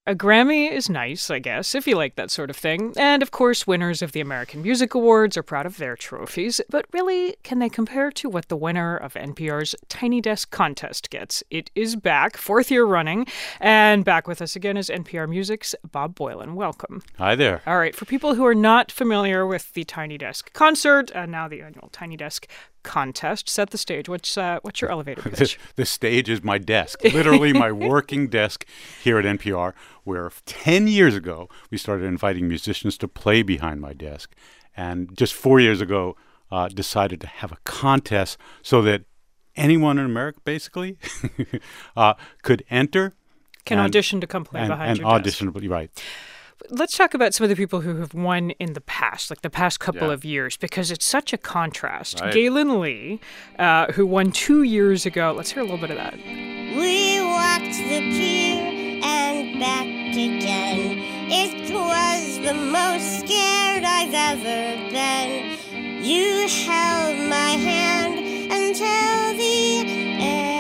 A Grammy is nice, I guess, if you like that sort of thing. And of course, winners of the American Music Awards are proud of their trophies. But really, can they compare to what the winner of NPR's Tiny Desk contest gets? It is back, 4th year running. And back with us again is NPR Music's Bob Boilen. Welcome. Hi there. All right, for people who are not familiar with the Tiny Desk concert and now the annual Tiny Desk contest, set the stage. What's your elevator pitch? The stage is my desk, literally my working desk here at NPR, where 10 years ago we started inviting musicians to play behind my desk. And just 4 years ago, decided to have a contest so that anyone in America, basically, could enter. Can audition to come play behind your desk. And audition, right. Let's talk about some of the people who have won in the past, like the past couple of years, because it's such a contrast. Right. Galen Lee, who won 2 years ago. Let's hear a little bit of that. We walked the pier and back again. It was the most scared I've ever been. You held my hand until the end.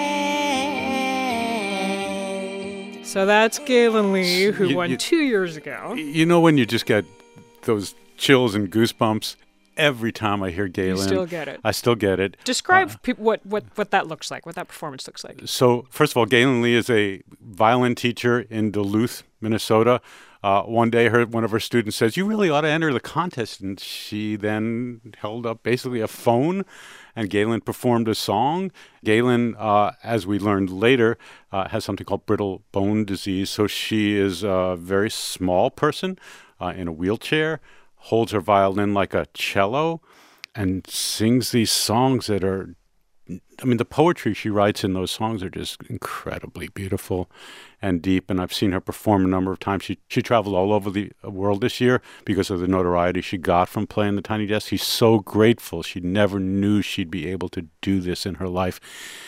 So that's Galen Lee, who won 2 years ago. You know when you just get those chills and goosebumps every time I hear Galen? You still get it. I still get it. Describe what that looks like, what that performance looks like. So, first of all, Galen Lee is a violin teacher in Duluth, Minnesota. One day, one of her students says, "You really ought to enter the contest." And she then held up basically a phone, and Galen performed a song. Galen, as we learned later, has something called brittle bone disease. So she is a very small person in a wheelchair, holds her violin like a cello, and sings these songs that are, the poetry she writes in those songs are just incredibly beautiful and deep. And I've seen her perform a number of times. She traveled all over the world this year because of the notoriety she got from playing the Tiny Desk. She's so grateful. She never knew she'd be able to do this in her life.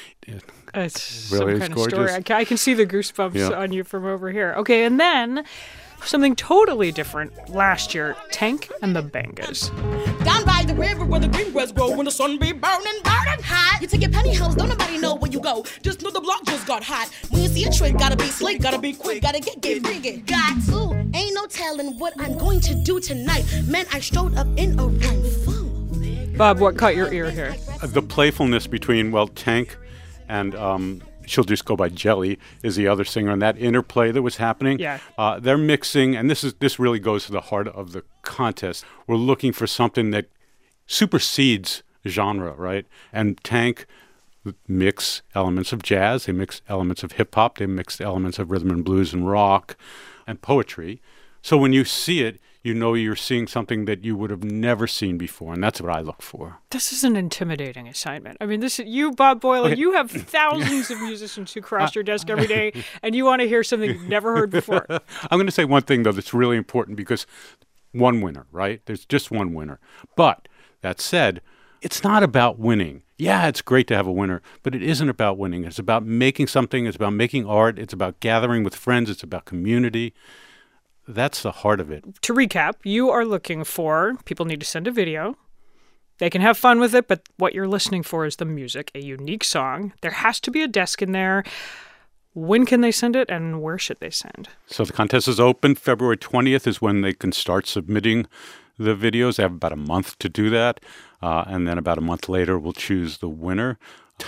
It's really some kind gorgeous. of story. I can see the goosebumps on you from over here. Okay, and then something totally different last year, Tank and the Bangas. Down by the river where the green grass grow, when the sun be burning hot. You take your penny house, don't nobody know where you go. Just know the block just got hot. When you see a trick, gotta be slick, gotta be quick, gotta get it. Got to. Ain't no telling what I'm going to do tonight. Man, I strode up in a room full. Bob, what caught your ear here? The playfulness between, Tank and she'll just go by Jelly is the other singer, and that interplay that was happening. Yeah. They're mixing, and this really goes to the heart of the contest. We're looking for something that supersedes genre, right? And Tank mix elements of jazz, they mix elements of hip hop, they mix elements of rhythm and blues and rock and poetry. So when you see it, you know you're seeing something that you would have never seen before, and that's what I look for. This is an intimidating assignment. You, Bob Boilen, you have thousands of musicians who cross your desk every day, and you want to hear something you've never heard before. I'm going to say one thing, though, that's really important, because one winner, right? There's just one winner. But that said, it's not about winning. Yeah, it's great to have a winner, but it isn't about winning. It's about making something. It's about making art. It's about gathering with friends. It's about community. That's the heart of it. To recap, you are looking for, people need to send a video. They can have fun with it, but what you're listening for is the music, a unique song. There has to be a desk in there. When can they send it, and where should they send? So the contest is open. February 20th is when they can start submitting the videos. They have about a month to do that. And then about a month later, we'll choose the winner.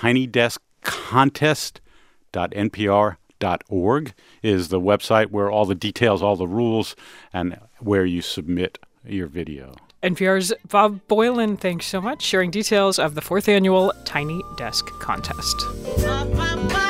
tinydeskcontest.npr.org is the website where all the details, all the rules, and where you submit your video. NPR's Bob Boilen, thanks so much, sharing details of the 4th annual Tiny Desk contest.